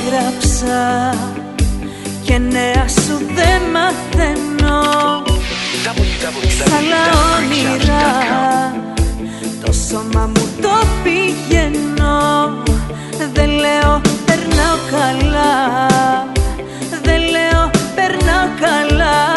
έγραψα και νέα σου δεν μαθαίνω. Σ' άλλα όνειρα το σώμα μου το πηγαίνω. Δεν λέω περνάω καλά, δεν λέω περνάω καλά.